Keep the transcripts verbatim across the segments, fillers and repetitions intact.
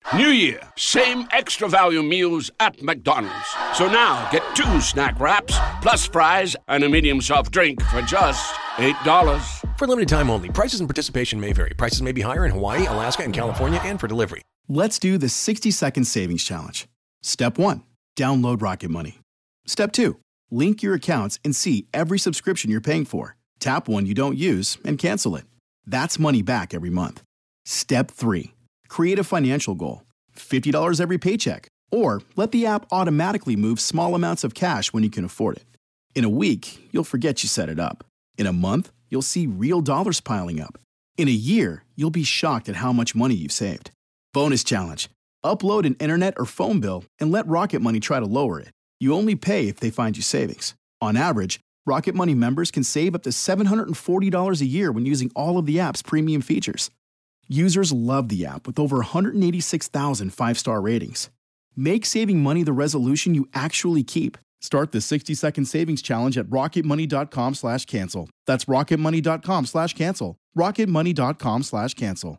New year, same extra value meals at McDonald's. So now get two snack wraps, plus fries, and a medium soft drink for just eight dollars. For limited time only. Prices and participation may vary. Prices may be higher in Hawaii, Alaska, and California, and for delivery. Let's do the sixty second savings challenge. Step one, download Rocket Money. Step two, link your accounts and see every subscription you're paying for. Tap one you don't use and cancel it. That's money back every month. Step three, create a financial goal. fifty dollars every paycheck. Or let the app automatically move small amounts of cash when you can afford it. In a week, you'll forget you set it up. In a month, you'll see real dollars piling up. In a year, you'll be shocked at how much money you've saved. Bonus challenge. Upload an internet or phone bill and let Rocket Money try to lower it. You only pay if they find you savings. On average, Rocket Money members can save up to seven hundred forty dollars a year when using all of the app's premium features. Users love the app with over one hundred eighty-six thousand five-star ratings. Make saving money the resolution you actually keep. Start the sixty second savings challenge at rocketmoney.com slash cancel. That's rocketmoney.com slash cancel. rocketmoney.com slash cancel.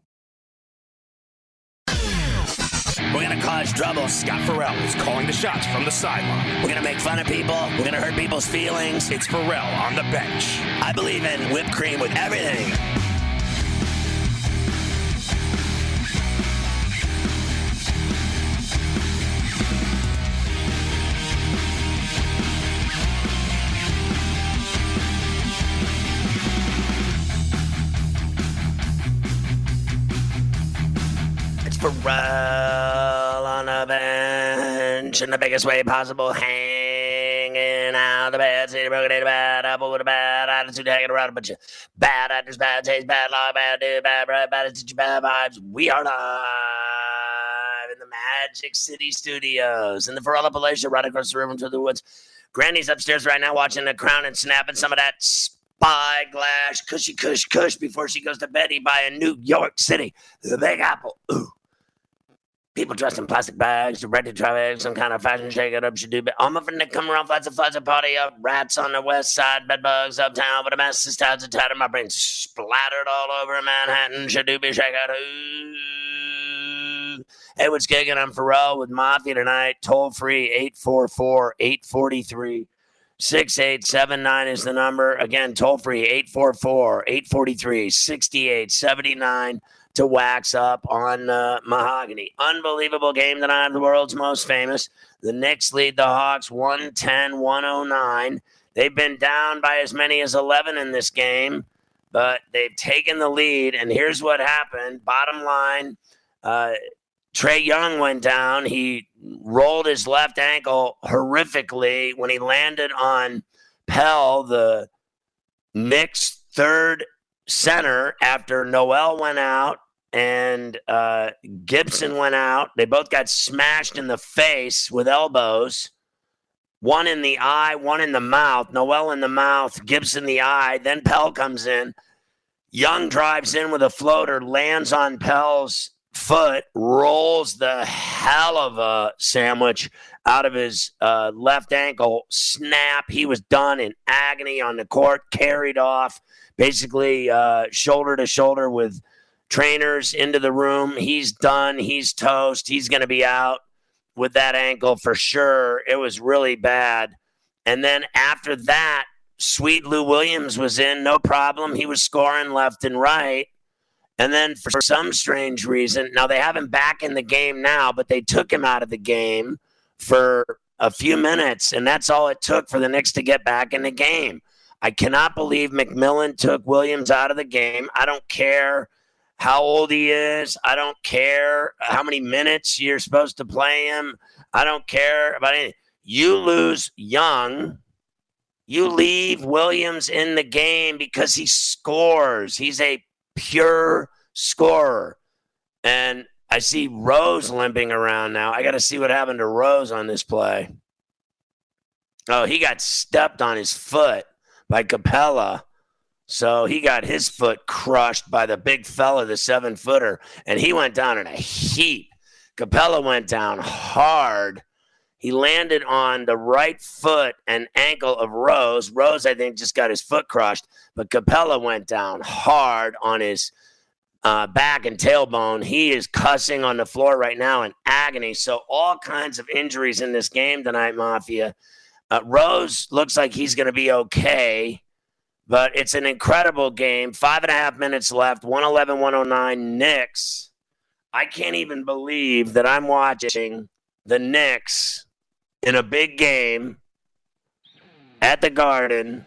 We're going to cause trouble. Scott Farrell is calling the shots from the sideline. We're going to make fun of people. We're going to hurt people's feelings. It's Farrell on the bench. I believe in whipped cream with everything. Farrell on the bench in the biggest way possible, hanging out the bad city, broken into bad apple with a bad attitude, hanging around a bunch of bad actors, bad taste, bad law, bad dude, bad bread, bad attitude, bad vibes. We are live in the Magic City Studios in the Farrell Appalachia, right across the river into the woods. Granny's upstairs right now watching The Crown and snapping some of that spyglass, cushy, cush, cush before she goes to bed. Eat by in New York City, the Big Apple. Ooh. People dressed in plastic bags, ready to try some kind of fashion shake it up, should do. But I'm up and come around, flats a flats a party up, rats on the west side, bed bugs uptown, but a mess is tied to tight, my brain splattered all over Manhattan, should do be shake out. Ooh. Hey, what's gigging? I'm Farrell with Mafia tonight. Toll free eight four four, eight four three, six eight seven nine is the number. Again, toll free eight four four, eight four three, six eight seven nine. To wax up on uh, Mahogany. Unbelievable game tonight, the world's most famous. The Knicks lead the Hawks one ten to one oh nine. They've been down by as many as eleven in this game, but they've taken the lead, and here's what happened. Bottom line, uh, Trae Young went down. He rolled his left ankle horrifically when he landed on Pell, the Knicks' third center, after Noel went out and uh, Gibson went out. They both got smashed in the face with elbows. One in the eye, one in the mouth. Noel in the mouth, Gibson the eye. Then Pell comes in. Young drives in with a floater, lands on Pell's foot, rolls the hell of a sandwich out of his uh, left ankle. Snap. He was done in agony on the court, carried off. Basically, uh, shoulder to shoulder with trainers into the room. He's done. He's toast. He's going to be out with that ankle for sure. It was really bad. And then after that, sweet Lou Williams was in, no problem. He was scoring left and right. And then for some strange reason, now they have him back in the game now, but they took him out of the game for a few minutes, and that's all it took for the Knicks to get back in the game. I cannot believe McMillan took Williams out of the game. I don't care how old he is. I don't care how many minutes you're supposed to play him. I don't care about anything. You lose Young. You leave Williams in the game because he scores. He's a pure scorer. And I see Rose limping around now. I got to see what happened to Rose on this play. Oh, he got stepped on his foot by Capella. So he got his foot crushed by the big fella, the seven-footer, and he went down in a heap. Capella went down hard. He landed on the right foot and ankle of Rose. Rose, I think, just got his foot crushed, but Capella went down hard on his uh, back and tailbone. He is cussing on the floor right now in agony. So all kinds of injuries in this game tonight, Mafia. Uh, Rose looks like he's going to be okay, but it's an incredible game. Five and a half minutes left, one eleven one oh nine Knicks. I can't even believe that I'm watching the Knicks in a big game at the Garden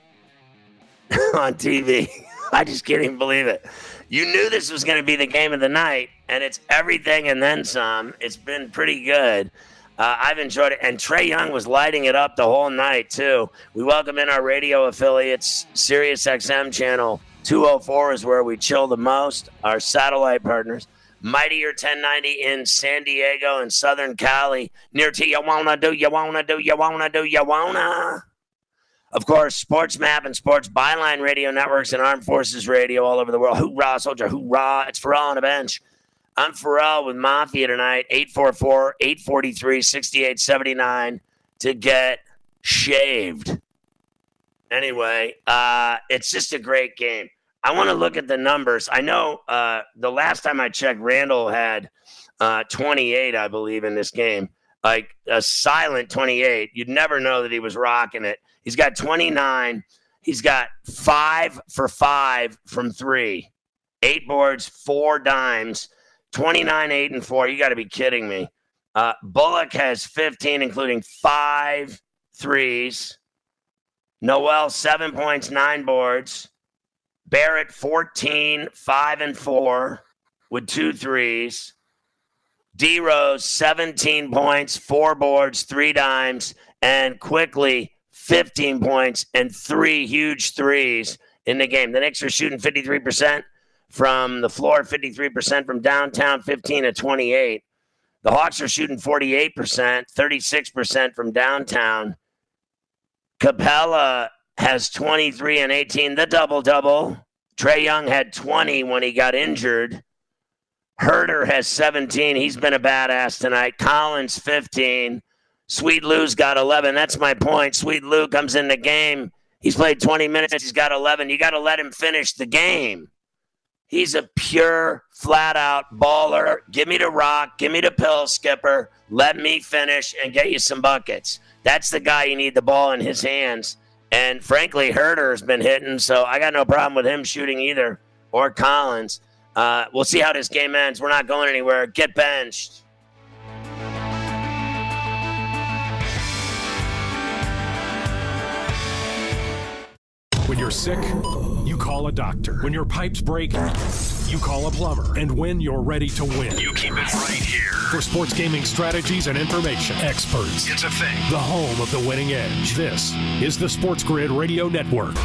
on T V. I just can't even believe it. You knew this was going to be the game of the night, and it's everything and then some. It's been pretty good. Uh, I've enjoyed it. And Trae Young was lighting it up the whole night, too. We welcome in our radio affiliates. Sirius X M channel two oh four is where we chill the most. Our satellite partners. Mightier ten ninety in San Diego and Southern Cali. Near to you wanna do, you wanna do, you wanna do, you wanna. Of course, Sports Map and Sports Byline radio networks and Armed Forces radio all over the world. Hoorah, soldier, hoorah. It's Pharrell on the bench. I'm Pharrell with Mafia tonight. eight four four, eight four three, six eight seven nine to get shaved. Anyway, uh, it's just a great game. I want to look at the numbers. I know uh, the last time I checked, Randall had uh, twenty-eight, I believe, in this game. Like a silent twenty-eight. You'd never know that he was rocking it. He's got twenty-nine. He's got five for five from three. Eight boards, four dimes, twenty-nine, eight, and four. You got to be kidding me. Uh, Bullock has fifteen, including five threes. Noel, seven points, nine boards. Barrett, fourteen, five, and four with two threes. D Rose, seventeen points, four boards, three dimes, and quickly fifteen points and three huge threes in the game. The Knicks are shooting fifty-three percent from the floor, fifty-three percent from downtown, fifteen to twenty-eight. The Hawks are shooting forty-eight percent, thirty-six percent from downtown. Capella has twenty-three and eighteen, the double-double. Trae Young had twenty when he got injured. Herter has seventeen. He's been a badass tonight. Collins, fifteen. Sweet Lou's got eleven. That's my point. Sweet Lou comes in the game. He's played twenty minutes. He's got eleven. You got to let him finish the game. He's a pure, flat-out baller. Give me the rock. Give me the pill, Skipper. Let me finish and get you some buckets. That's the guy you need the ball in his hands. And, frankly, Herter's been hitting, so I got no problem with him shooting either, or Collins. Uh, we'll see how this game ends. We're not going anywhere. Get benched. When you're sick, you call a doctor. When your pipes break, you call a plumber. And when you're ready to win, you keep it right here. For sports gaming strategies and information, experts. It's a thing. The home of the winning edge. This is the Sports Grid Radio Network.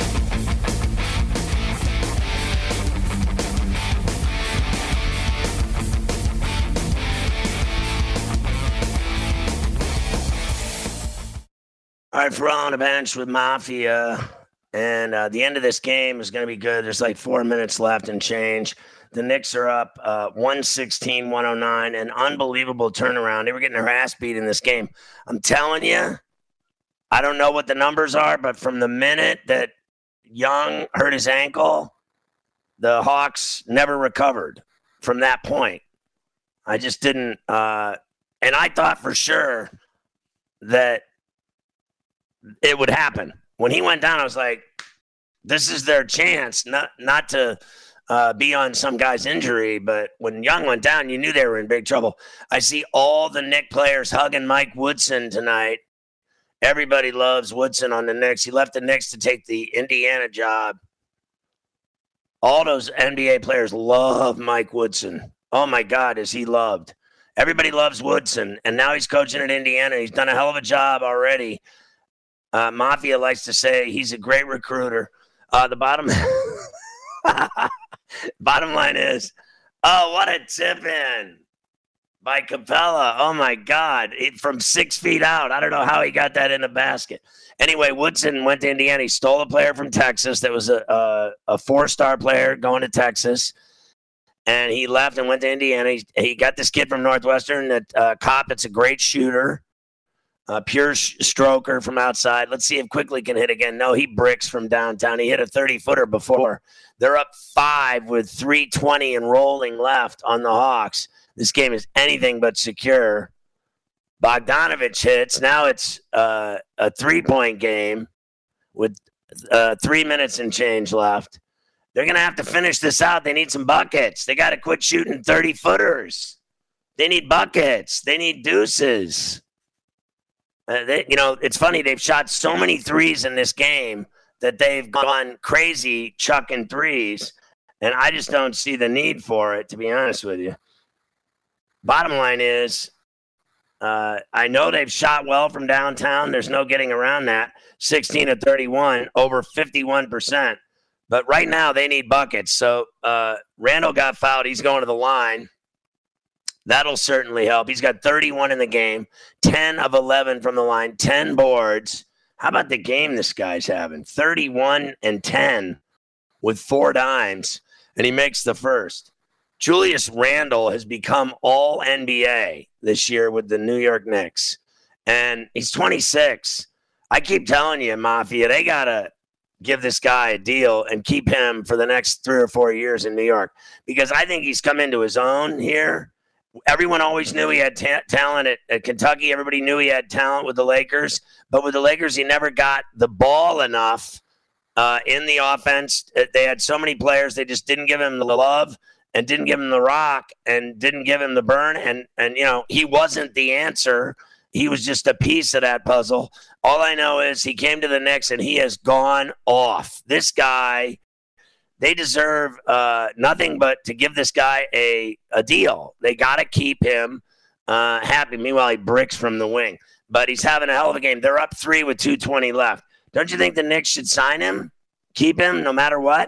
All right, we're on the bench with Mafia. And uh, the end of this game is going to be good. There's like four minutes left and change. The Knicks are up uh, one sixteen one oh nine. An unbelievable turnaround. They were getting their ass beat in this game. I'm telling you, I don't know what the numbers are, but from the minute that Young hurt his ankle, the Hawks never recovered from that point. I just didn't. Uh, and I thought for sure that it would happen. When he went down, I was like, this is their chance, not not to uh, be on some guy's injury. But when Young went down, you knew they were in big trouble. I see all the Knicks players hugging Mike Woodson tonight. Everybody loves Woodson on the Knicks. He left the Knicks to take the Indiana job. All those N B A players love Mike Woodson. Oh, my God, is he loved. Everybody loves Woodson, and now he's coaching at Indiana. He's done a hell of a job already. Uh, Mafia likes to say he's a great recruiter. Uh, the bottom bottom line is, oh, what a tip in by Capella. Oh, my God. It, from six feet out. I don't know how he got that in the basket. Anyway, Woodson went to Indiana. He stole a player from Texas that was a, a, a four-star player going to Texas. And he left and went to Indiana. He, he got this kid from Northwestern, that uh, Kopp. It's a great shooter. Uh, pure sh- stroker from outside. Let's see if Quickly can hit again. No, he bricks from downtown. He hit a thirty-footer before. They're up five with three twenty and rolling left on the Hawks. This game is anything but secure. Bogdanovich hits. Now it's uh, a three-point game with uh, three minutes and change left. They're going to have to finish this out. They need some buckets. They got to quit shooting thirty-footers. They need buckets. They need deuces. Uh, they, you know, it's funny. They've shot so many threes in this game that they've gone crazy chucking threes, and I just don't see the need for it, to be honest with you. Bottom line is, uh, I know they've shot well from downtown. There's no getting around that. sixteen of thirty-one, over fifty-one percent. But right now they need buckets. So uh, Randall got fouled. He's going to the line. That'll certainly help. He's got thirty-one in the game, ten of eleven from the line, ten boards. How about the game this guy's having? thirty-one and ten with four dimes, and he makes the first. Julius Randle has become all N B A this year with the New York Knicks, and he's twenty-six. I keep telling you, Mafia, they got to give this guy a deal and keep him for the next three or four years in New York, because I think he's come into his own here. Everyone always knew he had ta- talent at, at Kentucky. Everybody knew he had talent with the Lakers. But with the Lakers, he never got the ball enough uh, in the offense. They had so many players. They just didn't give him the love and didn't give him the rock and didn't give him the burn. And, and you know, he wasn't the answer. He was just a piece of that puzzle. All I know is he came to the Knicks, and he has gone off. This guy... They deserve uh, nothing but to give this guy a, a deal. They got to keep him uh, happy. Meanwhile, he bricks from the wing. But he's having a hell of a game. They're up three with two twenty left. Don't you think the Knicks should sign him, keep him no matter what?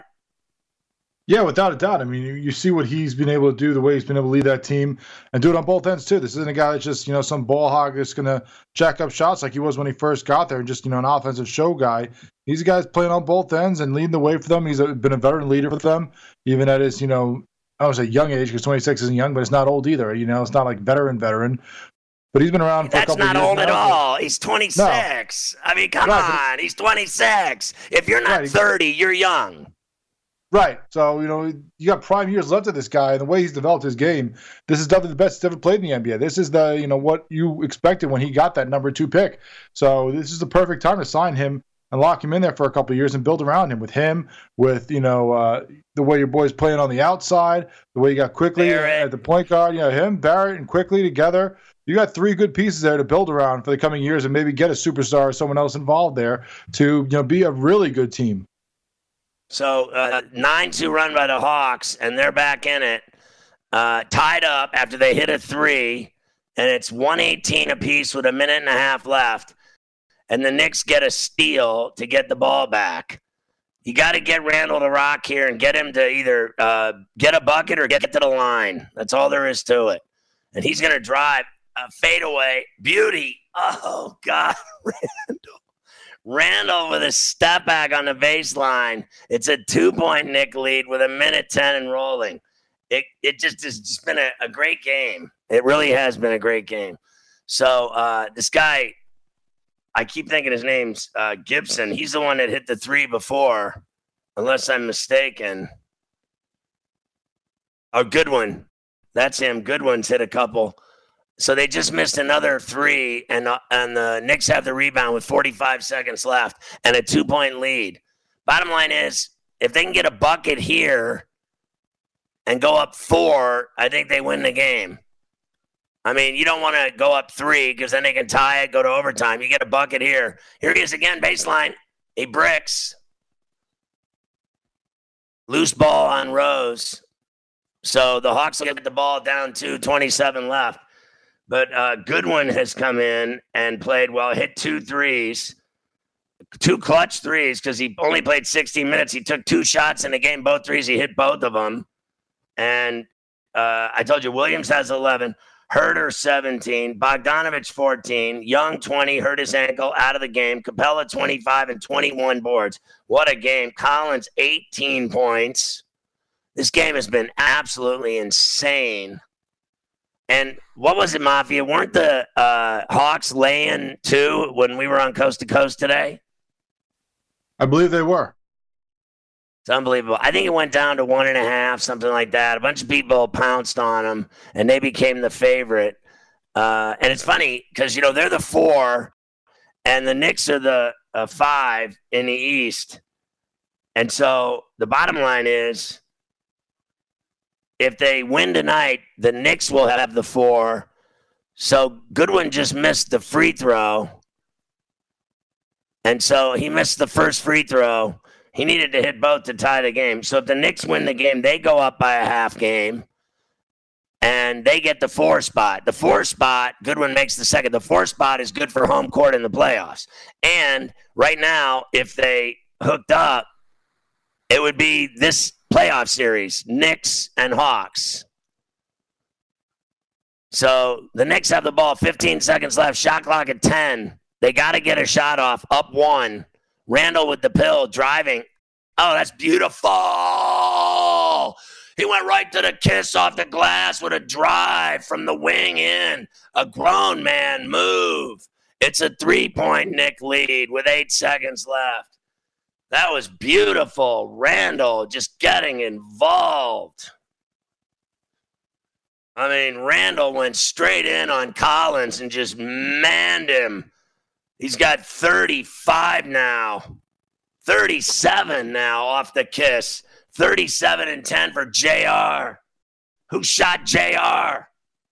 Yeah, without a doubt. I mean, you, you see what he's been able to do, the way he's been able to lead that team and do it on both ends, too. This isn't a guy that's just, you know, some ball hog that's going to jack up shots like he was when he first got there and just, you know, an offensive show guy. He's a guy that's playing on both ends and leading the way for them. He's a, been a veteran leader for them, even at his, you know, I don't say young age because twenty-six isn't young, but it's not old either. You know, it's not like veteran, veteran. But he's been around for That's a couple of years. That's not old now. at all. He's twenty-six. No. I mean, come right, on. He's twenty-six. If you're not right, thirty, you're young. Right. So, you know, you got prime years left of this guy, and the way he's developed his game, this is definitely the best he's ever played in the N B A. This is the, you know, what you expected when he got that number two pick. So this is the perfect time to sign him and lock him in there for a couple of years and build around him with him, with, you know, uh, the way your boy's playing on the outside, the way you got Quickly Barrett at the point guard, you know, him, Barrett, and Quickly together. You got three good pieces there to build around for the coming years and maybe get a superstar or someone else involved there to, you know, be a really good team. So uh, nine two run by the Hawks, and they're back in it, uh, tied up after they hit a three, and it's one eighteen apiece with a minute and a half left. And the Knicks get a steal to get the ball back. You got to get Randall to rock here and get him to either uh, get a bucket or get to the line. That's all there is to it. And he's going to drive a fadeaway. Beauty. Oh, God, Randall. Randall with a step back on the baseline. It's a two-point Knick lead with a minute ten and rolling. It it just has just been a, a great game. It really has been a great game. So uh, this guy, I keep thinking his name's uh, Gibson. He's the one that hit the three before, unless I'm mistaken. Oh, Goodwin. That's him. Goodwin's hit a couple. So they just missed another three, and uh, and the Knicks have the rebound with forty-five seconds left and a two-point lead. Bottom line is, if they can get a bucket here and go up four, I think they win the game. I mean, you don't want to go up three because then they can tie it, go to overtime. You get a bucket here. Here he is again, baseline. He bricks. Loose ball on Rose. So the Hawks will get the ball down to twenty-seven left. But uh, Goodwin has come in and played well, hit two threes, two clutch threes because he only played sixteen minutes. He took two shots in the game, both threes. He hit both of them. And uh, I told you, Williams has eleven, Herter seventeen, Bogdanovich fourteen, Young twenty, hurt his ankle, out of the game. Capella twenty-five and twenty-one boards. What a game. Collins eighteen points. This game has been absolutely insane. And what was it, Mafia? Weren't the uh, Hawks laying two when we were on Coast to Coast today? I believe they were. It's unbelievable. I think it went down to one and a half, something like that. A bunch of people pounced on them, and they became the favorite. Uh, and it's funny because, you know, they're the four, and the Knicks are the uh, five in the East. And so the bottom line is, if they win tonight, the Knicks will have the four. So Goodwin just missed the free throw. And so he missed the first free throw. He needed to hit both to tie the game. So if the Knicks win the game, they go up by a half game. And they get the four spot. The four spot, Goodwin makes the second. The four spot is good for home court in the playoffs. And right now, if they hooked up, it would be this playoff series, Knicks and Hawks. So the Knicks have the ball, fifteen seconds left, shot clock at ten. They got to get a shot off, up one. Randall with the pill, driving. Oh, that's beautiful. He went right to the kiss off the glass with a drive from the wing in. A grown man move. It's a three-point Knick lead with eight seconds left. That was beautiful. Randall just getting involved. I mean, Randall went straight in on Collins and just manned him. He's got thirty-five now. thirty-seven now off the kiss. thirty-seven and ten for J R. Who shot J R?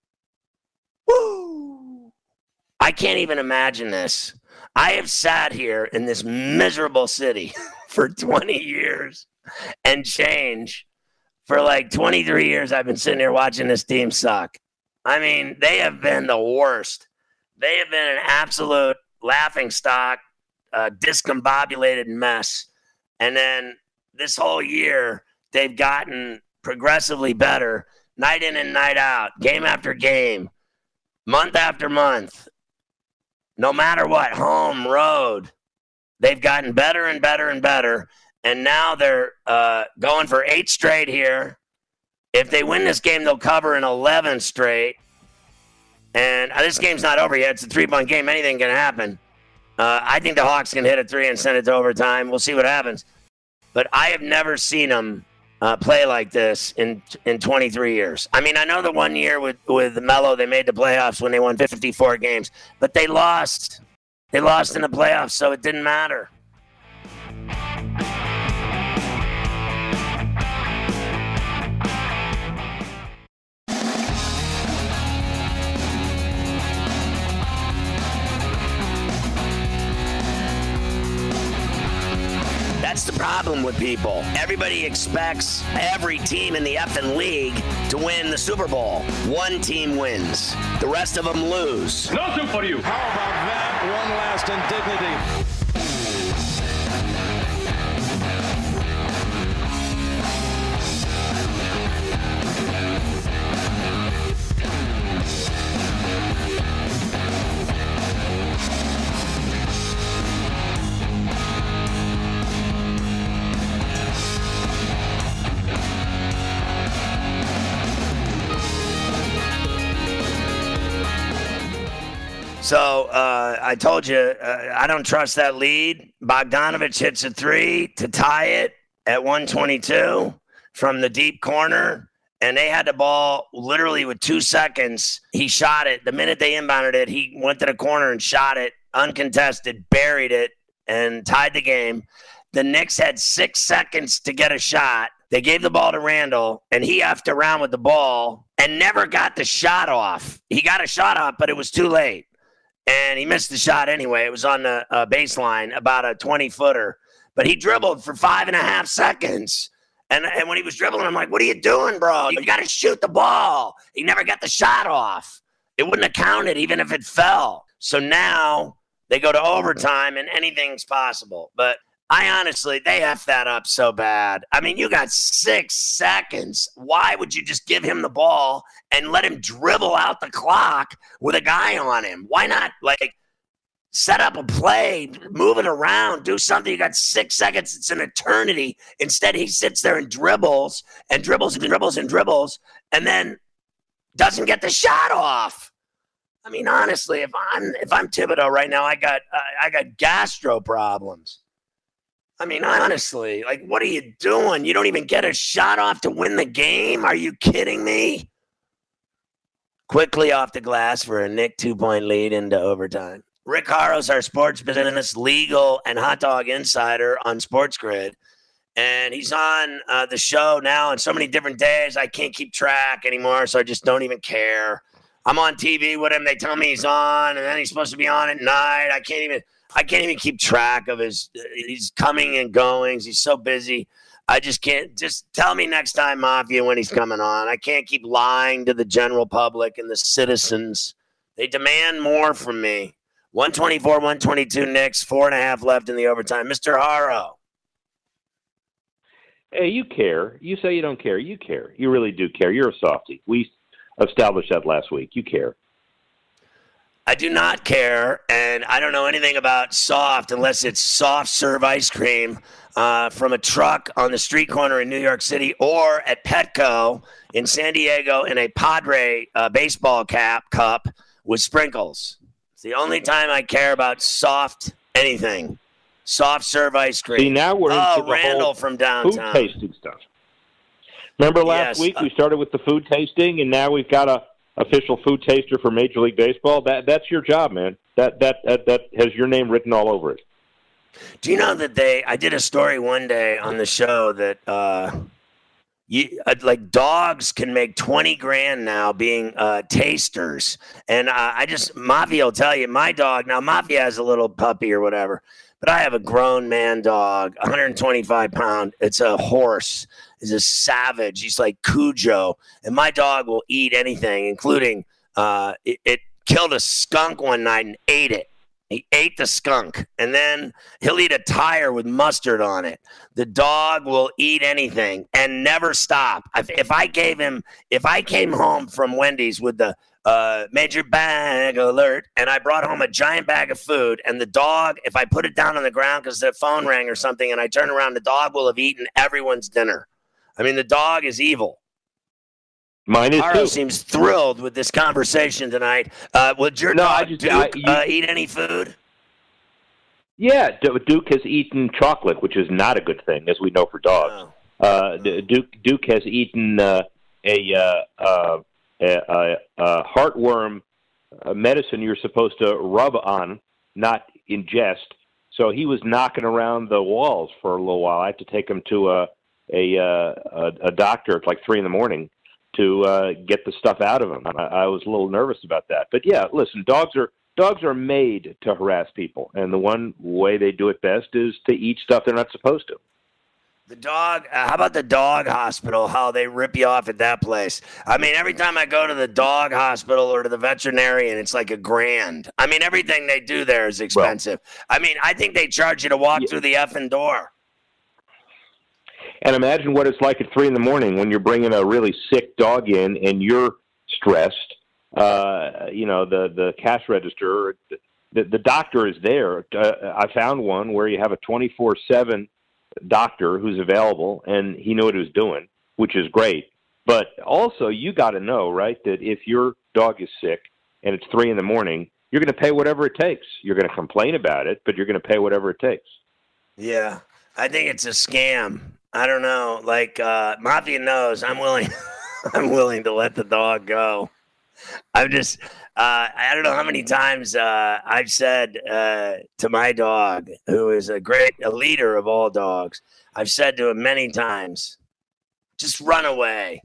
Woo! I can't even imagine this. I have sat here in this miserable city for twenty years and change. For like twenty-three years, I've been sitting here watching this team suck. I mean, they have been the worst. They have been an absolute laughingstock, uh, discombobulated mess. And then this whole year, they've gotten progressively better, night in and night out, game after game, month after month. No matter what, home, road, they've gotten better and better and better. And now they're uh, going for eight straight here. If they win this game, they'll cover an eleven straight. And uh, this game's not over yet. It's a three-point game. Anything can happen. Uh, I think the Hawks can hit a three and send it to overtime. We'll see what happens. But I have never seen them uh, play like this in in twenty-three years. I mean, I know the one year with, with Melo, they made the playoffs when they won fifty-four games. But they lost. They lost in the playoffs, so it didn't matter. That's the problem with people. Everybody expects every team in the effing league to win the Super Bowl. One team wins. The rest of them lose. Nothing for you. How about that? One last indignity. So uh, I told you, uh, I don't trust that lead. Bogdanovich hits a three to tie it at one twenty-two from the deep corner, and they had the ball literally with two seconds. He shot it. The minute they inbounded it, he went to the corner and shot it, uncontested, buried it, and tied the game. The Knicks had six seconds to get a shot. They gave the ball to Randall, and he effed around with the ball and never got the shot off. He got a shot off, but it was too late. And he missed the shot anyway. It was on the uh, baseline, about a twenty-footer. But he dribbled for five and a half seconds. And, and when he was dribbling, I'm like, what are you doing, bro? You got to shoot the ball. He never got the shot off. It wouldn't have counted even if it fell. So now they go to overtime, and anything's possible. But I honestly, they F that up so bad. I mean, you got six seconds. Why would you just give him the ball and let him dribble out the clock with a guy on him? Why not, like, set up a play, move it around, do something? You got six seconds. It's an eternity. Instead, he sits there and dribbles and dribbles and dribbles and dribbles and then doesn't get the shot off. I mean, honestly, if I'm if I'm Thibodeau right now, I got uh, I got gastro problems. I mean, honestly, like, what are you doing? You don't even get a shot off to win the game? Are you kidding me? Quickly off the glass for a Nick two-point lead into overtime. Rick Haros, our sports business, legal, and hot dog insider on Sports Grid. And he's on uh, the show now on so many different days, I can't keep track anymore, so I just don't even care. I'm on T V with him. They tell me he's on, and then he's supposed to be on at night. I can't even I can't even keep track of his he's coming and goings. He's so busy. I just can't. Just tell me next time, Mafia, when he's coming on. I can't keep lying to the general public and the citizens. They demand more from me. one twenty-four, one twenty-two Knicks, four and a half left in the overtime. Mister Haro. Hey, you care. You say you don't care. You care. You really do care. You're a softie. We established that last week. You care. I do not care, and I don't know anything about soft unless it's soft serve ice cream uh, from a truck on the street corner in New York City or at Petco in San Diego in a Padre uh, baseball cap cup with sprinkles. It's the only time I care about soft anything. Soft serve ice cream. See, now we're oh, into the Randall whole from downtown. Food tasting stuff. Remember last Yes, week uh, we started with the food tasting, and now we've got a official food taster for Major League Baseball. That that's your job, man. That that that that has your name written all over it. Do you know that they? I did a story one day on the show that uh, you uh, like dogs can make twenty grand now being uh, tasters, and uh, I just Mafia will tell you my dog now. Mafia has a little puppy or whatever, but I have a grown man dog, one hundred twenty-five pound. It's a horse. He's a savage. He's like Cujo, and my dog will eat anything, including uh, it, it killed a skunk one night and ate it. He ate the skunk, and then he'll eat a tire with mustard on it. The dog will eat anything and never stop. If, if I gave him, if I came home from Wendy's with the uh, major bag alert, and I brought home a giant bag of food, and the dog, if I put it down on the ground because the phone rang or something, and I turn around, the dog will have eaten everyone's dinner. I mean, the dog is evil. Mine is Haro too. seems thrilled with this conversation tonight. Uh, would your No, dog I just- Duke I- you- uh, eat any food? Yeah, D- Duke has eaten chocolate, which is not a good thing, as we know for dogs. Oh. Uh, D- Duke Duke has eaten uh, a, uh, uh, a, a, a heartworm uh, medicine you're supposed to rub on, not ingest. So he was knocking around the walls for a little while. I had to take him to a a uh, a, a doctor at like three in the morning to uh, get the stuff out of him. I, I was a little nervous about that. But yeah, listen, dogs are dogs are made to harass people, and the one way they do it best is to eat stuff they're not supposed to. The dog, uh, how about the dog hospital, how they rip you off at that place? I mean, every time I go to the dog hospital or to the veterinarian, it's like a grand. I mean, everything they do there is expensive. Well, I mean, I think they charge you to walk yeah. through the effing door. And imagine what it's like at three in the morning when you're bringing a really sick dog in and you're stressed. Uh, you know, the, the cash register, the, the doctor is there. Uh, I found one where you have a twenty-four seven doctor who's available, and he knew what he was doing, which is great. But also, you got to know, right, that if your dog is sick and it's three in the morning, you're going to pay whatever it takes. You're going to complain about it, but you're going to pay whatever it takes. Yeah, I think it's a scam. I don't know. Like uh, Mafia knows, I'm willing. I'm willing to let the dog go. I'm just. Uh, I don't know how many times uh, I've said uh, to my dog, who is a great a leader of all dogs, I've said to him many times, "Just run away."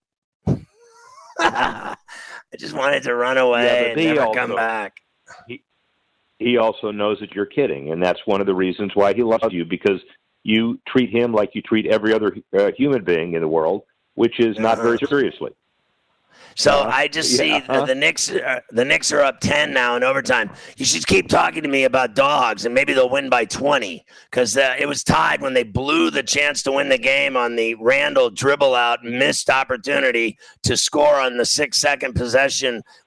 I just wanted to run away yeah, and never also, come back. He, he also knows that you're kidding, and that's one of the reasons why he loves you, because you treat him like you treat every other uh, human being in the world, which is not very seriously. So uh, I just see yeah, the, the Knicks. Uh, the Knicks are up ten now in overtime. You should keep talking to me about dogs, and maybe they'll win by twenty, because uh, it was tied when they blew the chance to win the game on the Randall dribble out, missed opportunity to score on the six second possession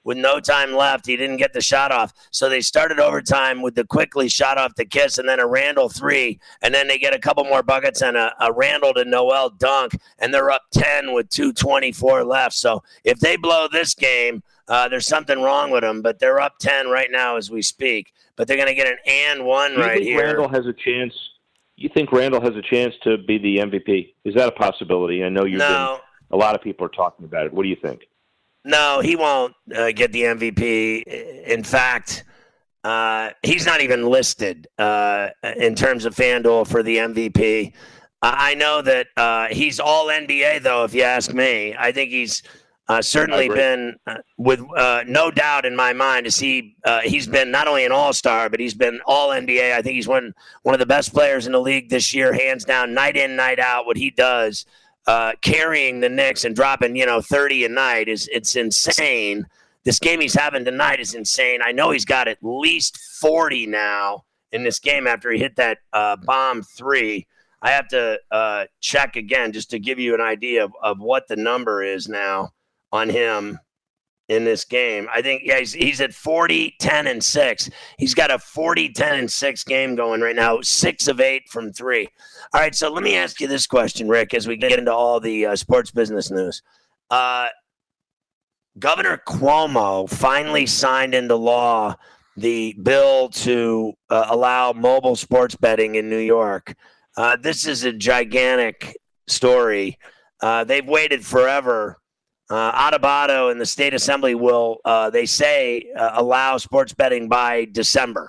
with no time left. He didn't get the shot off. So they started overtime with the quickly shot off to Kiss and then a Randall three. And then they get a couple more buckets and a, a Randall to Noel dunk. And they're up ten with two twenty-four left. So if they blow this game, uh, there's something wrong with them. But they're up ten right now as we speak. But they're going to get an and one Do you right think here. Randall has a chance? You think Randall has a chance to be the M V P? Is that a possibility? I know you've No. been, a lot of people are talking about it. What do you think? No, he won't uh, get the M V P. In fact, uh, he's not even listed uh, in terms of FanDuel for the M V P. I know that uh, he's all N B A, though, if you ask me. I think he's uh, certainly been, uh, with uh, no doubt in my mind, is he, uh, he's been not only an all-star, but he's been all N B A. I think he's one, one of the best players in the league this year, hands down, night in, night out, what he does. Uh, carrying the Knicks and dropping, you know, thirty a night is it's insane. This game he's having tonight is insane. I know he's got at least forty now in this game after he hit that uh, bomb three. I have to uh, check again just to give you an idea of, of what the number is now on him in this game. I think, yeah, he's, he's at forty, ten, and six. He's got a forty, ten, and six game going right now, six of eight from three. All right, so let me ask you this question, Rick, as we get into all the uh, sports business news. Uh, Governor Cuomo finally signed into law the bill to uh, allow mobile sports betting in New York. Uh, this is a gigantic story. Uh, they've waited forever. Uh, Adubato and the state assembly will, uh, they say, uh, allow sports betting by December.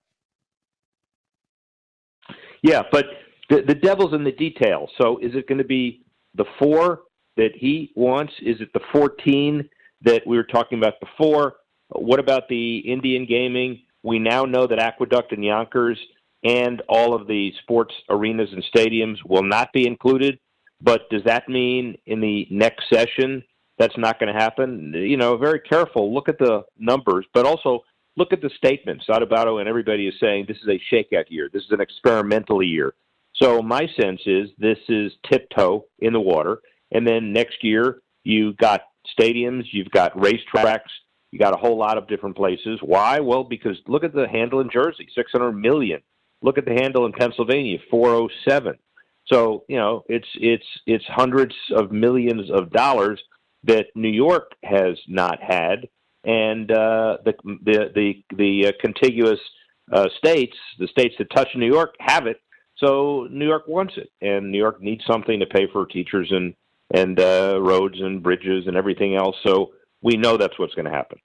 Yeah, but the, the devil's in the detail. So is it going to be the four that he wants? Is it the fourteen that we were talking about before? What about the Indian gaming? We now know that Aqueduct and Yonkers and all of the sports arenas and stadiums will not be included. But does that mean in the next session that's not going to happen? You know, very careful. Look at the numbers, but also look at the statements. Adubato and everybody is saying this is a shakeout year. This is an experimental year. So my sense is this is tiptoe in the water. And then next year you got stadiums, you've got racetracks, you got a whole lot of different places. Why? Well, because look at the handle in Jersey, six hundred million. Look at the handle in Pennsylvania, four oh seven. So, you know, it's it's it's hundreds of millions of dollars that New York has not had, and uh, the the the the uh, contiguous uh, states, the states that touch New York, have it. So New York wants it, and New York needs something to pay for teachers and and uh, roads and bridges and everything else. So we know that's what's going to happen.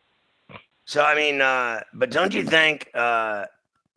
So I mean, uh, but don't you think? Uh...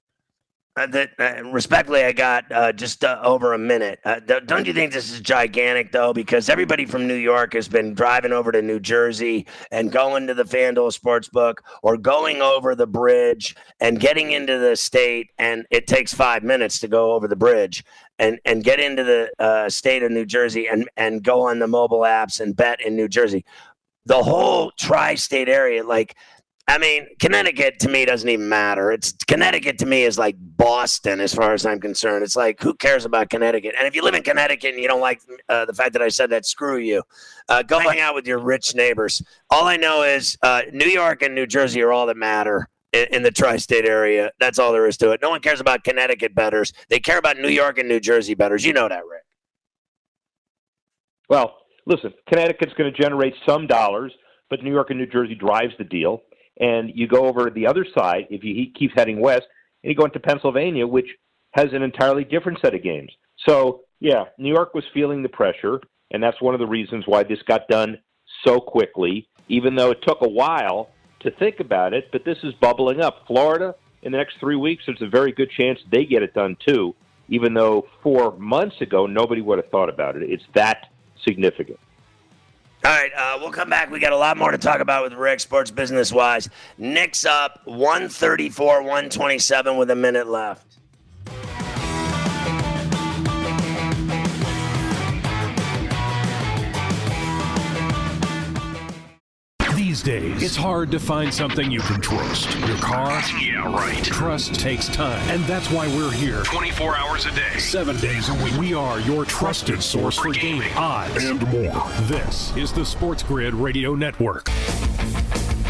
Uh, that uh, respectfully, I got uh, just uh, over a minute. Uh, th- don't you think this is gigantic, though? Because everybody from New York has been driving over to New Jersey and going to the FanDuel Sportsbook or going over the bridge and getting into the state, and it takes five minutes to go over the bridge and, and get into the uh, state of New Jersey and, and go on the mobile apps and bet in New Jersey. The whole tri-state area, like – I mean, Connecticut to me doesn't even matter. It's Connecticut to me is like Boston as far as I'm concerned. It's like, who cares about Connecticut? And if you live in Connecticut and you don't like uh, the fact that I said that, screw you. Uh, go hang out with your rich neighbors. All I know is uh, New York and New Jersey are all that matter in, in the tri-state area. That's all there is to it. No one cares about Connecticut bettors. They care about New York and New Jersey bettors. You know that, Rick. Well, listen, Connecticut's going to generate some dollars, but New York and New Jersey drives the deal. And you go over the other side, if you, he keeps heading west, and you go into Pennsylvania, which has an entirely different set of games. So, yeah, New York was feeling the pressure, and that's one of the reasons why this got done so quickly, even though it took a while to think about it. But this is bubbling up. Florida, in the next three weeks, there's a very good chance they get it done too, even though four months ago nobody would have thought about it. It's that significant. All right, uh, we'll come back. We got a lot more to talk about with Rick, sports business-wise. Knicks up one thirty-four, one twenty-seven with a minute left. These days, it's hard to find something you can trust. Your car? Yeah, right. Trust takes time, and that's why we're here. twenty-four hours a day. Seven days a week. We are your trusted source for gaming, odds, and more. This is the Sports Grid Radio Network.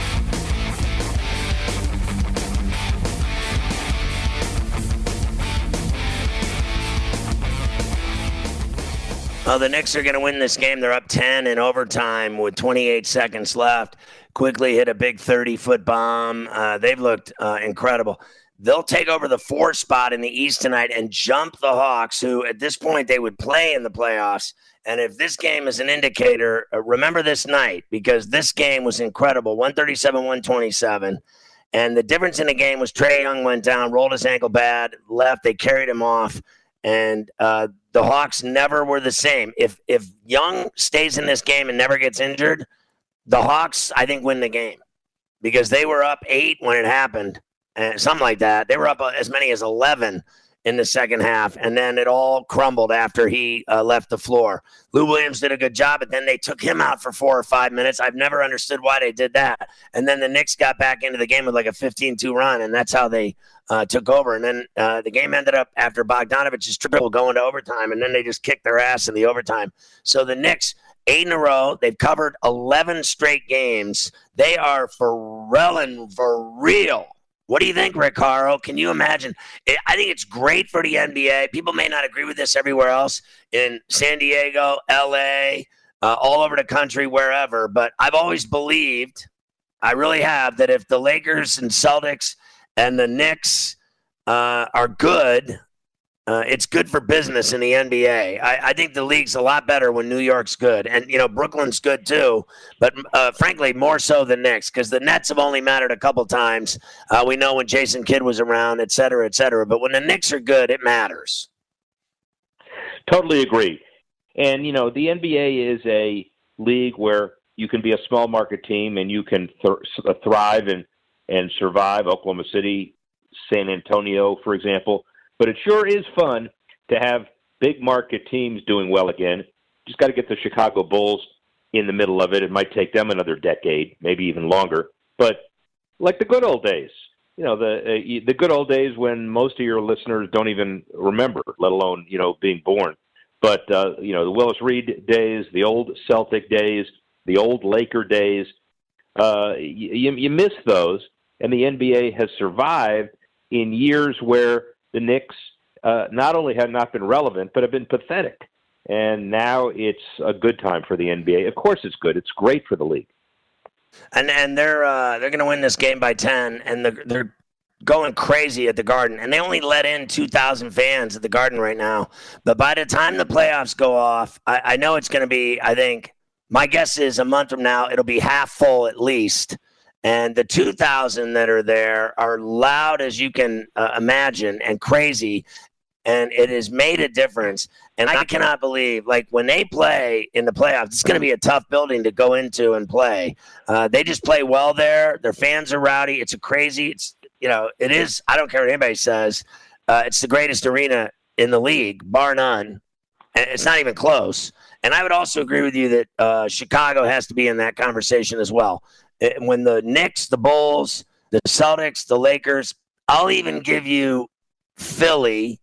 Well, the Knicks are going to win this game. They're up ten in overtime with twenty-eight seconds left. Quickly hit a big thirty-foot bomb. Uh, they've looked uh, incredible. They'll take over the four spot in the East tonight and jump the Hawks, who at this point they would play in the playoffs. And if this game is an indicator, uh, remember this night, because this game was incredible, one thirty-seven one twenty-seven. And the difference in the game was Trae Young went down, rolled his ankle bad, left. They carried him off. And uh, the Hawks never were the same. If if Young stays in this game and never gets injured, the Hawks, I think, win the game because they were up eight when it happened, and something like that. They were up as many as eleven in the second half, and then it all crumbled after he uh, left the floor. Lou Williams did a good job, but then they took him out for four or five minutes. I've never understood why they did that. And then the Knicks got back into the game with like a fifteen two run, and that's how they uh, took over. And then uh, the game ended up after Bogdanovic's triple going to overtime, and then they just kicked their ass in the overtime. So the Knicks, eight in a row, they've covered eleven straight games. They are for real and for real. What do you think, Rick Haro? Can you imagine? I think it's great for the N B A. People may not agree with this everywhere else in San Diego, L A, uh, all over the country, wherever. But I've always believed, I really have, that if the Lakers and Celtics and the Knicks uh, are good, uh, it's good for business in the N B A. I, I think the league's a lot better when New York's good. And, you know, Brooklyn's good too, but uh, frankly, more so than Knicks, because the Nets have only mattered a couple times. Uh, we know when Jason Kidd was around, et cetera, et cetera. But when the Knicks are good, it matters. Totally agree. And, you know, the N B A is a league where you can be a small market team and you can th- thrive and, and survive. Oklahoma City, San Antonio, for example. But it sure is fun to have big market teams doing well again. Just got to get the Chicago Bulls in the middle of it. It might take them another decade, maybe even longer. But like the good old days, you know, the uh, the good old days when most of your listeners don't even remember, let alone, you know, being born. But, uh, you know, the Willis Reed days, the old Celtic days, the old Laker days, uh, you, you miss those. And the N B A has survived in years where the Knicks uh, not only have not been relevant, but have been pathetic. And now it's a good time for the N B A. Of course it's good. It's great for the league. And and they're uh, they're going to win this game by ten, and they're, they're going crazy at the Garden. And they only let in two thousand fans at the Garden right now. But by the time the playoffs go off, I, I know it's going to be, I think, my guess is a month from now, it'll be half full at least. And the two thousand that are there are loud as you can uh, imagine and crazy. And it has made a difference. And I cannot believe, like, when they play in the playoffs, it's going to be a tough building to go into and play. Uh, they just play well there. Their fans are rowdy. It's a crazy, it's, you know, it is, I don't care what anybody says. Uh, it's the greatest arena in the league, bar none. And it's not even close. And I would also agree with you that uh, Chicago has to be in that conversation as well. When the Knicks, the Bulls, the Celtics, the Lakers, I'll even give you Philly,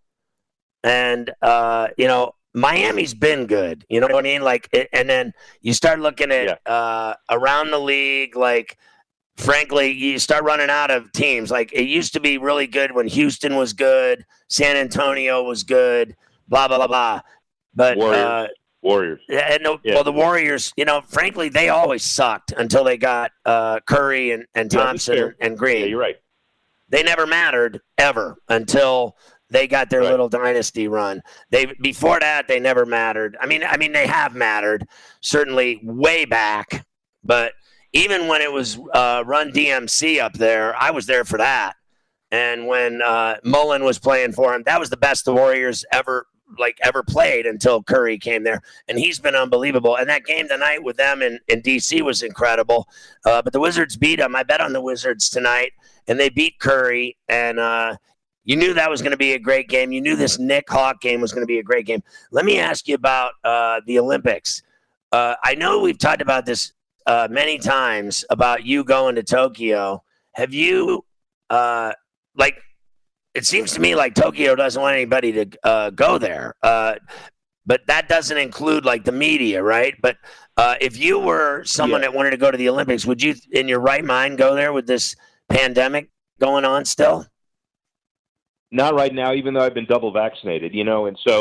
and uh, you know, Miami's been good. You know what I mean? Like, and then you start looking at yeah. uh, around the league. Like, frankly, you start running out of teams. Like, it used to be really good when Houston was good, San Antonio was good, blah blah blah blah. But uh, Warriors. And no, yeah. Well, the Warriors, you know, frankly, they always sucked until they got uh, Curry and, and Thompson yeah, and Green. Yeah, you're right. They never mattered ever until they got their right. little dynasty run. They before that, they never mattered. I mean, I mean, they have mattered certainly way back, but even when it was uh, Run D M C up there, I was there for that. And when uh, Mullen was playing for him, that was the best the Warriors ever. like ever played until Curry came there, and he's been unbelievable. And that game tonight with them in, in D C was incredible. Uh, but the Wizards beat them. I bet on the Wizards tonight, and they beat Curry. And uh, you knew that was going to be a great game. You knew this Nick Hawk game was going to be a great game. Let me ask you about uh, the Olympics. Uh, I know we've talked about this uh, many times about you going to Tokyo. Have you, uh, like, it seems to me like Tokyo doesn't want anybody to uh, go there. Uh, but that doesn't include like the media, right? But uh, if you were someone yeah. that wanted to go to the Olympics, would you in your right mind go there with this pandemic going on still? Not right now, even though I've been double vaccinated, you know, and so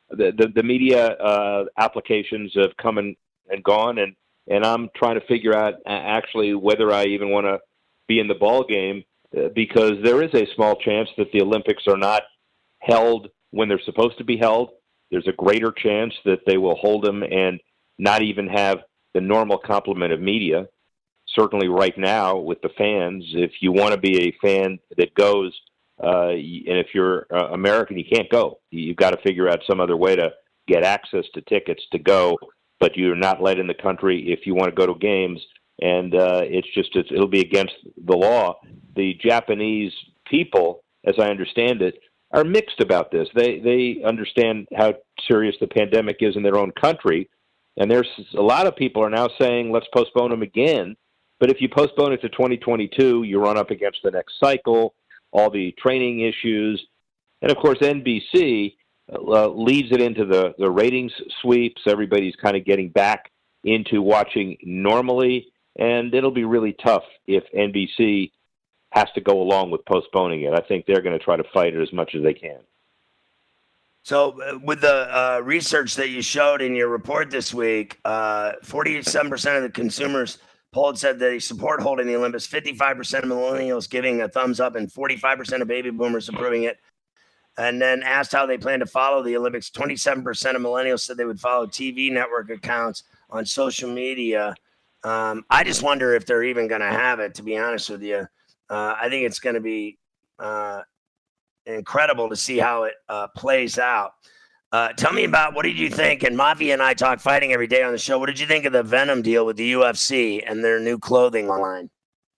the the, the media uh, applications have come and, and gone, and, and I'm trying to figure out actually whether I even want to be in the ball game uh, because there is a small chance that the Olympics are not held when they're supposed to be held. There's a greater chance that they will hold them and not even have the normal complement of media. Certainly right now with the fans, if you want to be a fan that goes, uh, and if you're uh, American, you can't go. You've got to figure out some other way to get access to tickets to go, but you're not let in the country if you want to go to games, and uh, it's just it's, it'll be against the law. The Japanese people, as I understand it, are mixed about this. They they understand how serious the pandemic is in their own country, and there's a lot of people are now saying, let's postpone them again. But if you postpone it to twenty twenty-two, you run up against the next cycle, all the training issues. And, of course, N B C uh, leads it into the, the ratings sweeps. Everybody's kind of getting back into watching normally, and it'll be really tough if N B C has to go along with postponing it. I think they're going to try to fight it as much as they can. So uh, with the uh, research that you showed in your report this week, uh, forty-seven percent of the consumers polled said they support holding the Olympics, fifty-five percent of millennials giving a thumbs up, and forty-five percent of baby boomers approving it. And then asked how they plan to follow the Olympics, twenty-seven percent of millennials said they would follow T V network accounts on social media. Um, I just wonder if they're even going to have it, to be honest with you. Uh, I think it's going to be uh, incredible to see how it uh, plays out. Uh, tell me about, what did you think? And Mafia and I talk fighting every day on the show. What did you think of the Venom deal with the U F C and their new clothing line?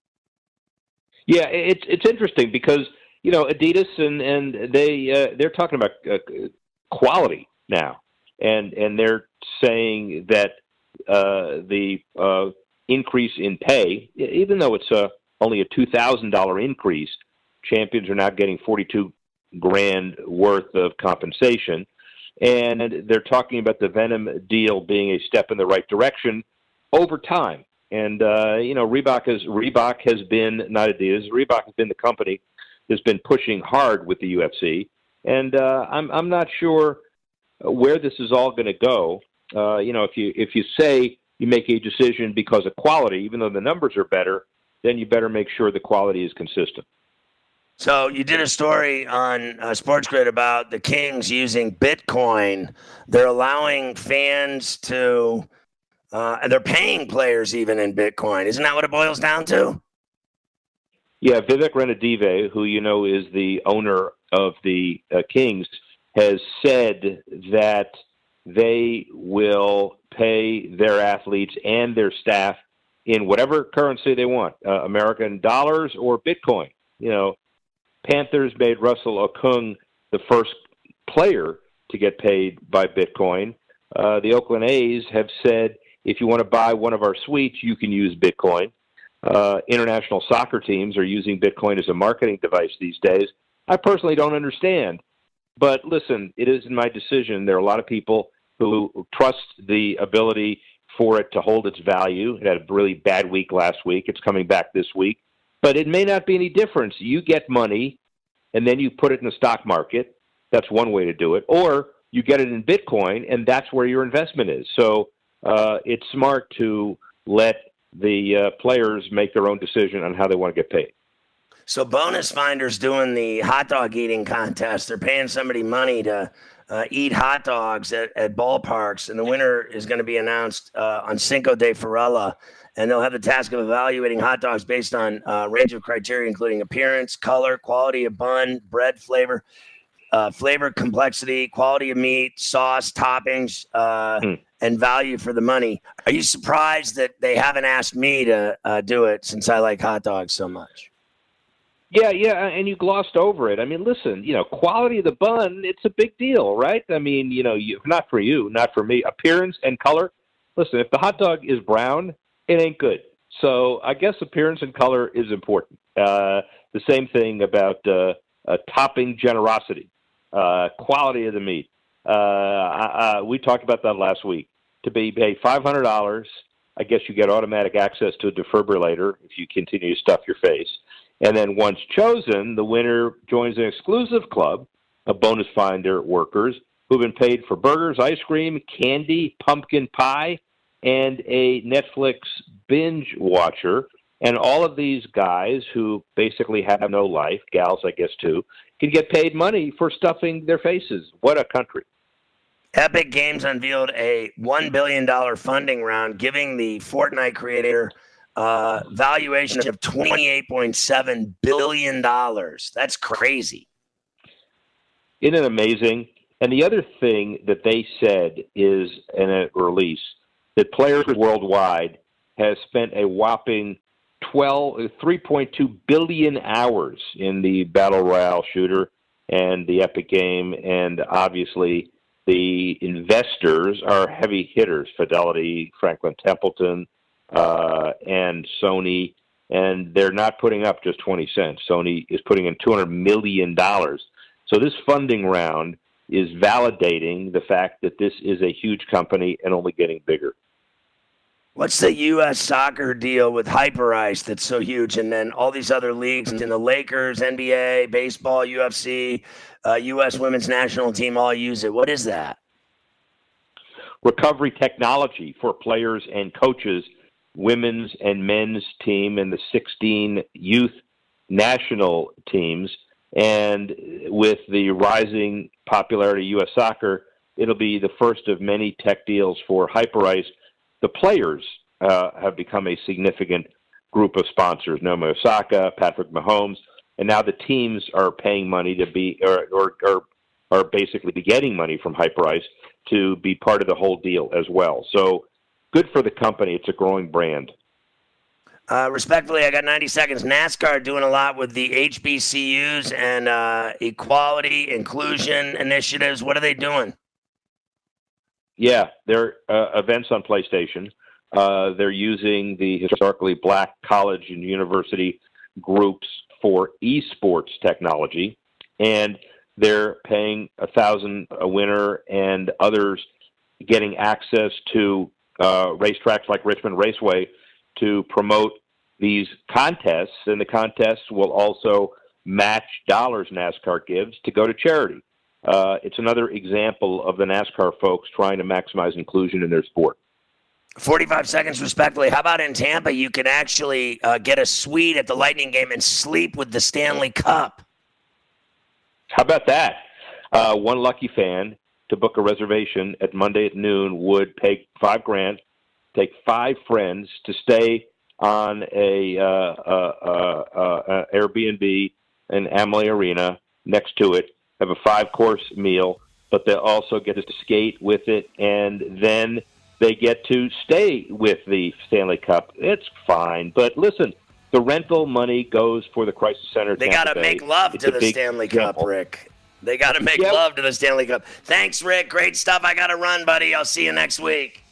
Yeah, it's it's interesting because, you know, Adidas and and they uh, they're talking about uh, quality now, and and they're saying that uh, the uh, increase in pay, even though it's a only a two thousand dollars increase, champions are now getting forty-two grand worth of compensation. And they're talking about the Venom deal being a step in the right direction over time. And, uh, you know, Reebok has, Reebok has been, not Adidas, Reebok has been the company that's been pushing hard with the U F C. And uh, I'm, I'm not sure where this is all going to go. Uh, you know, if you, if you say you make a decision because of quality, even though the numbers are better, then you better make sure the quality is consistent. So you did a story on uh, Sports Grid about the Kings using Bitcoin. They're allowing fans to, uh, and they're paying players even in Bitcoin. Isn't that what it boils down to? Yeah, Vivek Ranadive, who you know is the owner of the uh, Kings, has said that they will pay their athletes and their staff in whatever currency they want, uh, American dollars or Bitcoin. You know, Panthers made Russell Okung the first player to get paid by Bitcoin. Uh, the Oakland A's have said, if you want to buy one of our suites, you can use Bitcoin. Uh, international soccer teams are using Bitcoin as a marketing device these days. I personally don't understand. But listen, it isn't my decision. There are a lot of people who trust the ability for it to hold its value. It had a really bad week last week. It's coming back this week. But it may not be any difference. You get money, and then you put it in the stock market. That's one way to do it. Or you get it in Bitcoin, and that's where your investment is. So uh, it's smart to let the uh, players make their own decision on how they want to get paid. So Bonus Finder's doing the hot dog eating contest. They're paying somebody money to uh, eat hot dogs at, at ballparks, and the winner is going to be announced uh, on Cinco de Ferrella. And they'll have the task of evaluating hot dogs based on a uh, range of criteria, including appearance, color, quality of bun, bread flavor, uh, flavor complexity, quality of meat, sauce, toppings, uh, mm. and value for the money. Are you surprised that they haven't asked me to uh, do it since I like hot dogs so much? Yeah, yeah, and you glossed over it. I mean, listen, you know, quality of the bun, it's a big deal, right? I mean, you know, you, not for you, not for me. Appearance and color. Listen, if the hot dog is brown, it ain't good. So I guess appearance and color is important. Uh, the same thing about uh, uh, topping generosity, uh, quality of the meat. Uh, uh, we talked about that last week. To be pay five hundred dollars, I guess you get automatic access to a defibrillator if you continue to stuff your face. And then once chosen, the winner joins an exclusive club of Bonus Finder workers who've been paid for burgers, ice cream, candy, pumpkin pie, and a Netflix binge watcher. And all of these guys who basically have no life, gals I guess too, can get paid money for stuffing their faces. What a country. Epic Games unveiled a one billion dollars funding round, giving the Fortnite creator uh, valuation of twenty-eight point seven billion dollars. That's crazy. Isn't it amazing? And the other thing that they said is in a release that players worldwide have spent a whopping twelve, three point two billion hours in the Battle Royale shooter and the Epic game. And obviously the investors are heavy hitters, Fidelity, Franklin Templeton, uh, and Sony. And they're not putting up just twenty cents. Sony is putting in two hundred million dollars. So this funding round is validating the fact that this is a huge company and only getting bigger. What's the U S soccer deal with Hyperice that's so huge? And then all these other leagues in the Lakers, N B A, baseball, U F C, uh, U S women's national team all use it. What is that? Recovery technology for players and coaches, women's and men's team, and the sixteen youth national teams. And with the rising popularity of U S soccer, it'll be the first of many tech deals for Hyperice. The players uh, have become a significant group of sponsors, Naomi Osaka, Patrick Mahomes, and now the teams are paying money to be, or, or, or are basically getting money from Hyperice to be part of the whole deal as well. So good for the company. It's a growing brand. Uh, respectfully, I got ninety seconds. NASCAR doing a lot with the H B C Us and uh, equality, inclusion initiatives. What are they doing? Yeah, they're uh, events on PlayStation. Uh, they're using the historically black college and university groups for esports technology, and they're paying a thousand a winner and others getting access to uh, racetracks like Richmond Raceway to promote these contests, and the contests will also match dollars NASCAR gives to go to charity. Uh, it's another example of the NASCAR folks trying to maximize inclusion in their sport. forty-five seconds, respectfully. How about in Tampa, you can actually uh, get a suite at the Lightning game and sleep with the Stanley Cup? How about that? Uh, one lucky fan to book a reservation at Monday at noon would pay five grand, take five friends to stay on a uh, uh, uh, uh, Airbnb in Amalie Arena next to it, have a five-course meal, but they also get to skate with it, and then they get to stay with the Stanley Cup. It's fine, but listen, the rental money goes for the Crisis Center. They got to make love it's to the Stanley Cup, gamble. Rick. They got to make yep. love to the Stanley Cup. Thanks, Rick. Great stuff. I got to run, buddy. I'll see you next week.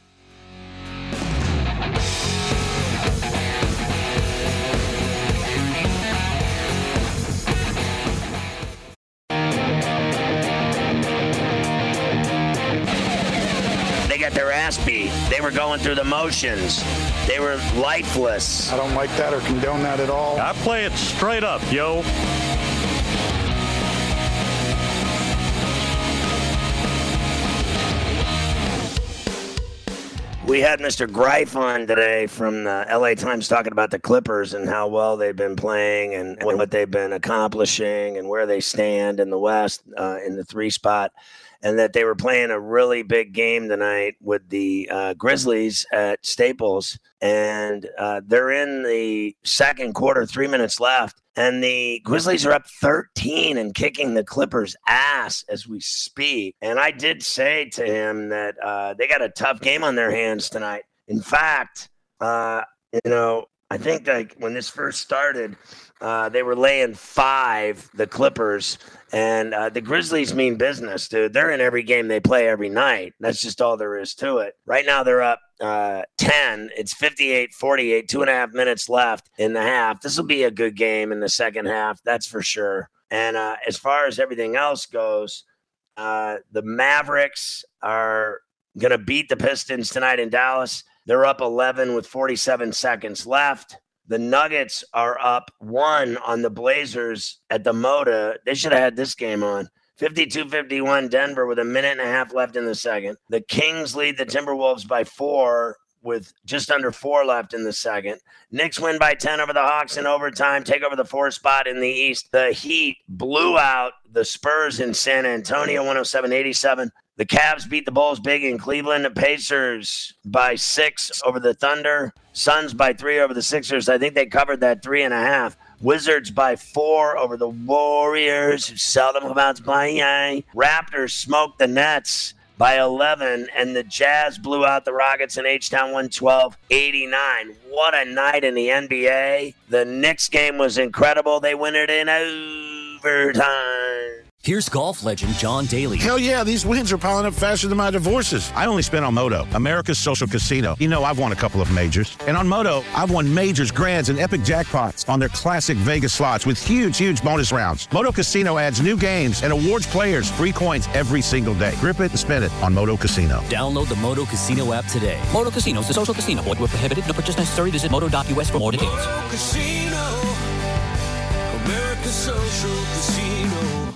Their ass beat. They were going through the motions. They were lifeless. I don't like that or condone that at all. I play it straight up, yo. We had Mister Greif on today from the L A Times talking about the Clippers and how well they've been playing and what they've been accomplishing and where they stand in the West uh, in the three spot. And that they were playing a really big game tonight with the uh, Grizzlies at Staples. And uh, they're in the second quarter, three minutes left. And the Grizzlies are up thirteen and kicking the Clippers' ass as we speak. And I did say to him that uh, they got a tough game on their hands tonight. In fact, uh, you know, I think like when this first started, uh, they were laying five, the Clippers. And uh, the Grizzlies mean business, dude. They're in every game they play every night. That's just all there is to it. Right now they're up uh, ten. It's fifty-eight forty-eight, two and a half minutes left in the half. This will be a good game in the second half, that's for sure. And uh, as far as everything else goes, uh, the Mavericks are going to beat the Pistons tonight in Dallas. They're up eleven with forty-seven seconds left. The Nuggets are up one on the Blazers at the Moda. They should have had this game on. fifty-two fifty-one Denver with a minute and a half left in the second. The Kings lead the Timberwolves by four with just under four left in the second. Knicks win by ten over the Hawks in overtime, take over the four spot in the East. The Heat blew out the Spurs in San Antonio, one oh seven eighty-seven. The Cavs beat the Bulls big in Cleveland. The Pacers by six over the Thunder. Suns by three over the Sixers. I think they covered that three and a half. Wizards by four over the Warriors, who seldom come out to play. Raptors smoked the Nets by eleven, and the Jazz blew out the Rockets in H-Town one twelve eighty-nine. What a night in the N B A. The Knicks game was incredible. They win it in overtime. Here's golf legend John Daly. Hell yeah, these wins are piling up faster than my divorces. I only spent on Moto, America's social casino. You know, I've won a couple of majors. And on Moto, I've won majors, grands, and epic jackpots on their classic Vegas slots with huge, huge bonus rounds. Moto Casino adds new games and awards players free coins every single day. Grip it and spin it on Moto Casino. Download the Moto Casino app today. Moto Casino is a social casino. Void where prohibited. No purchase necessary. Visit moto dot u s for more details. Moto Casino, America's social casino.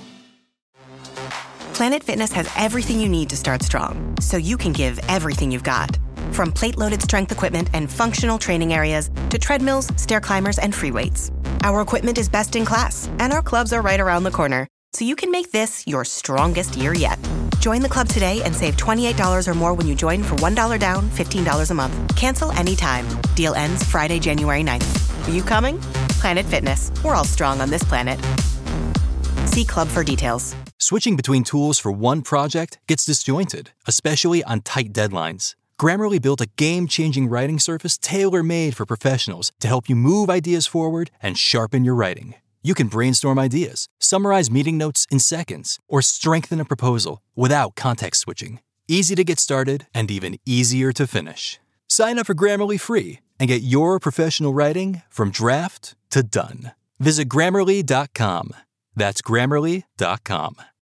Planet Fitness has everything you need to start strong, so you can give everything you've got. From plate-loaded strength equipment and functional training areas to treadmills, stair climbers, and free weights. Our equipment is best in class, and our clubs are right around the corner, so you can make this your strongest year yet. Join the club today and save twenty-eight dollars or more when you join for one dollar down, fifteen dollars a month. Cancel anytime. Deal ends Friday, January ninth. Are you coming? Planet Fitness. We're all strong on this planet. See club for details. Switching between tools for one project gets disjointed, especially on tight deadlines. Grammarly built a game-changing writing surface tailor-made for professionals to help you move ideas forward and sharpen your writing. You can brainstorm ideas, summarize meeting notes in seconds, or strengthen a proposal without context switching. Easy to get started and even easier to finish. Sign up for Grammarly free and get your professional writing from draft to done. Visit Grammarly dot com. That's Grammarly dot com.